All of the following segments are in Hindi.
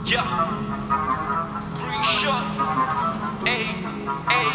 Yeah, Grisha, ay, ay.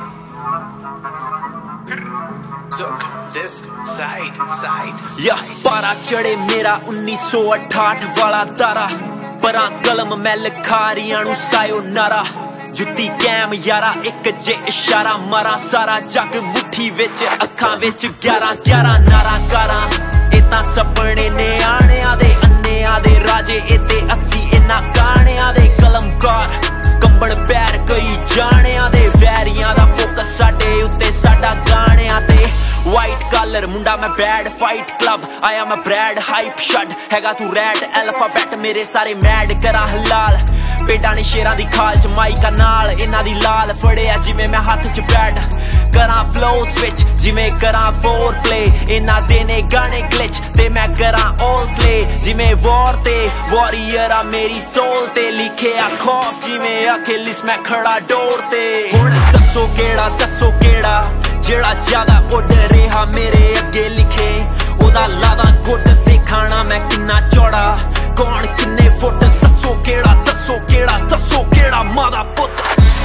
Took this side. या पारा चढ़े मेरा 1968 वाला तारा परा कलम मैं लिखारियां नु सायो नारा जुत्ती कैम यारा एक जे इशारा मारा सारा जग मुट्ठी विच अखां विच 11 नारा कारा ए तां सपने ने आणियां दे अन्नियां दे राजे ए ते अस्सी इन्हां गाणियां दे कलमकार कंबड़ पैर कई जाणियां दे वैरियां दा फोकस साडे उत्ते साडा गाणियां ते वाइट कलर मुंडा मैं बैड फाइट क्लब आया मैं ब्रैड हाइप शट हैगा तू रैड अल्फाबेट मेरे सारे मैड करा हलाल पेडां ने शेरां दी खाल च माइका नाल इन्हां दी लाल फड़िया जिवें मैं हत्थ च बैड करा फ्लो स्विच जिवें करा फोर प्ले इन्हां दे ने गाने ग्लिच ते मैं करा ऑल प्ले जिवें वॉर ते वॉरियर आ मेरी सोल ते लिखे आ खौफ जिवें अखिलिस मैं खड़ा डोर ते हुण दस्सो केड़ा जेड़ा ज्यादा उड़ रेहा मेरे अगे लिखे ओदा लादा गुट ते खाना मैं किन्ना चौड़ा कौन किन्ने फुट दस्सो केड़ा मादा पुत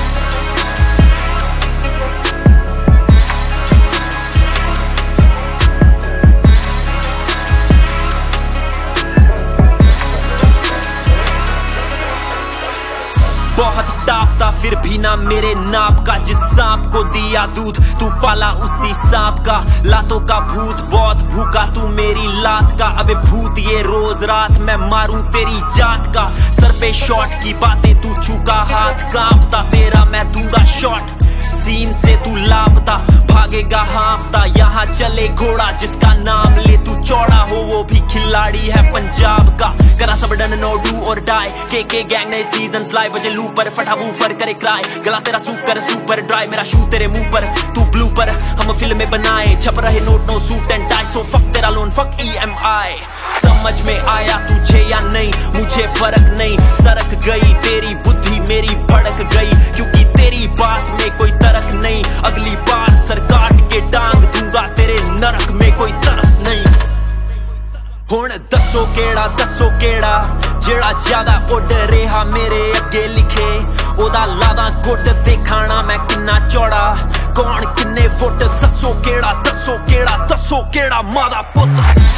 बहुत ताकता फिर भी ना मेरे नाप का जिस सांप को दिया दूध तू पाला उसी सांप का लातों का भूत बहुत भूखा तू मेरी लात का अबे भूत ये रोज रात मैं मारूं तेरी जात का सर पे शॉट की बातें तू चूका हाथ कांपता तेरा मैं दूंगा शॉट सीन से तू लापता भागेगा हाफता यहाँ चले घोड़ा जिसका नाम ले तू चौड़ा हो वो भी खिलाड़ी है पंजाब का करा सब done no do or die के गैंग नए सीजन्स लाए बजे लूप पर फटा वूफर करे क्राई गला तेरा सुपर ड्राई मेरा शू तेरे मुंह पर तू ब्लूपर हम फिल्में बनाए छप रहे note no suit and tie so fuck तेरा लोन फक EMI समझ में आया तुझे या नहीं मुझे फर्क नहीं सरक गई तेरी बुद्धि मेरी भड़क गई क्योंकि तेरी बात में कोई तरक नहीं अगली बार सर काट के टांग दूंगा तेरे नरक में कोई तरस नहीं हुण दस्सो केड़ा जेड़ा ज्यादा उड़ रेहा मेरे अगे लिखे ओदा लादा गुट ते खाना मैं किन्ना चौड़ा कौन किन्ने फुट दस्सो केड़ा मादा पुत